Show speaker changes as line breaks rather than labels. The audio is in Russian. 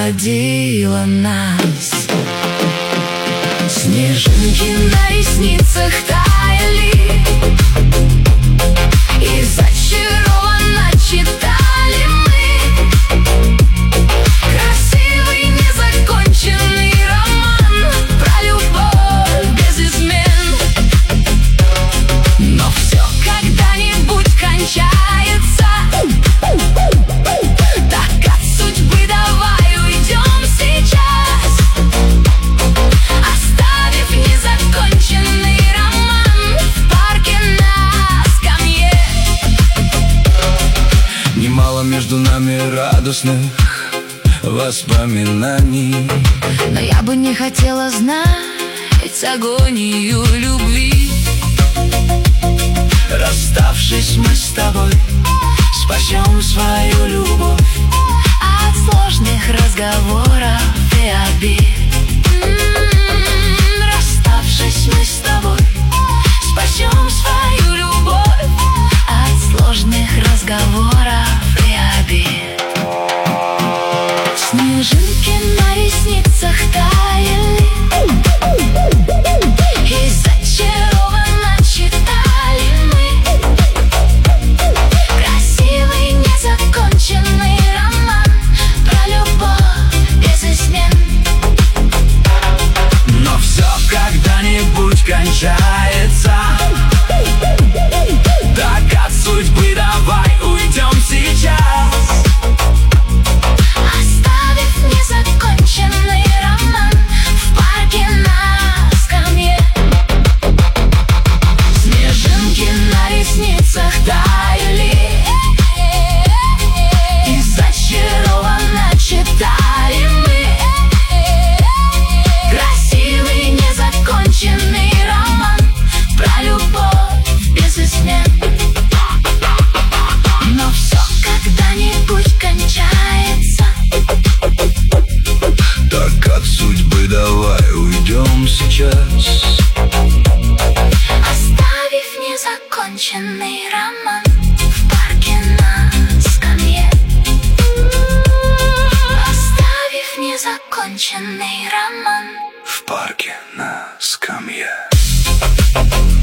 сводила нас. Снежинки на ресницах таяли, и зачарованно читали мы красивый незаконченный роман про любовь без измен. Но все когда-нибудь кончается. Так от судьбы давай уйдем сейчас, оставив незаконченный роман в парке на скамье.
Немало между нами радостных воспоминаний,
но я бы не хотела знать агонию любви.
Расставшись мы с тобой, спасем свою любовь
от сложных разговоров и обид. Расставшись мы с тобой, спасем свою любовь от сложных разговоров и обид. Снежинки на ресницах таяли, и зачарованно читали мы красивый незаконченный роман про любовь без измен.
Но все когда-нибудь кончается. Так от судьбы давай уйдем сейчас,
оставив незаконченный роман в парке на скамье. Снежинки на ресницах таяли, и зачарованно читали мы красивый незаконченный роман про любовь без измен. Но все когда-нибудь кончается.
так от судьбы давай уйдем сейчас,
оставив незаконченный роман в парке на скамье. Оставив незаконченный роман
в парке на скамье.